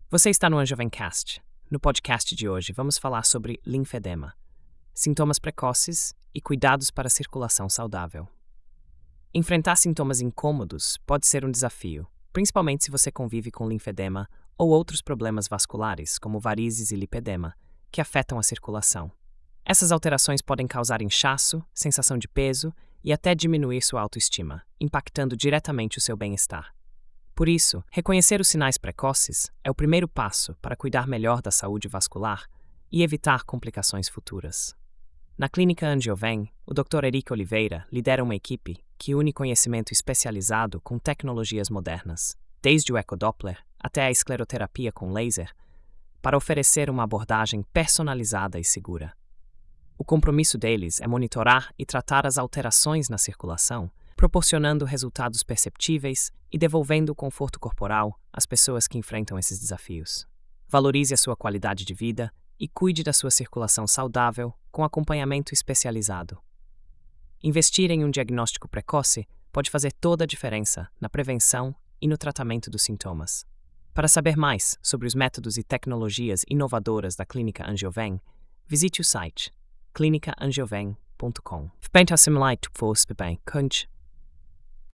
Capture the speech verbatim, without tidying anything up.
Você está no Angiovencast. No podcast de hoje, vamos falar sobre linfedema, sintomas precoces e cuidados para a circulação saudável. Enfrentar sintomas incômodos pode ser um desafio, principalmente se você convive com linfedema ou outros problemas vasculares, como varizes e lipedema, que afetam a circulação. Essas alterações podem causar inchaço, sensação de peso e até diminuir sua autoestima, impactando diretamente o seu bem-estar. Por isso, reconhecer os sinais precoces é o primeiro passo para cuidar melhor da saúde vascular e evitar complicações futuras. Na Clínica Angioven, o doutor Eric Oliveira lidera uma equipe que une conhecimento especializado com tecnologias modernas, desde o ecodoppler até a escleroterapia com laser, para oferecer uma abordagem personalizada e segura. O compromisso deles é monitorar e tratar as alterações na circulação, proporcionando resultados perceptíveis e devolvendo o conforto corporal às pessoas que enfrentam esses desafios. Valorize a sua qualidade de vida e cuide da sua circulação saudável com acompanhamento especializado. Investir em um diagnóstico precoce pode fazer toda a diferença na prevenção e no tratamento dos sintomas. Para saber mais sobre os métodos e tecnologias inovadoras da Clínica Angioven, visite o site clinica angioven ponto com. Vbent assimilite for bem, kunj.